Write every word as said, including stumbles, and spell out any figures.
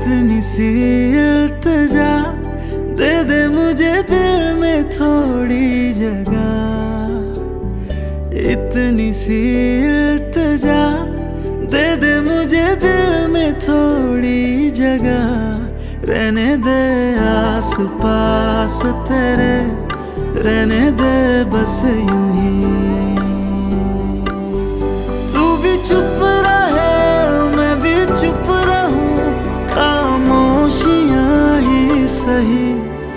इतनी सी इल्तिजा, दे दे मुझे दिल में थोड़ी जगह। इतनी सी इल्तिजा, दे दे मुझे दिल में थोड़ी जगह। रहने दे आस पास तेरे, रहने दे बस यूं ही।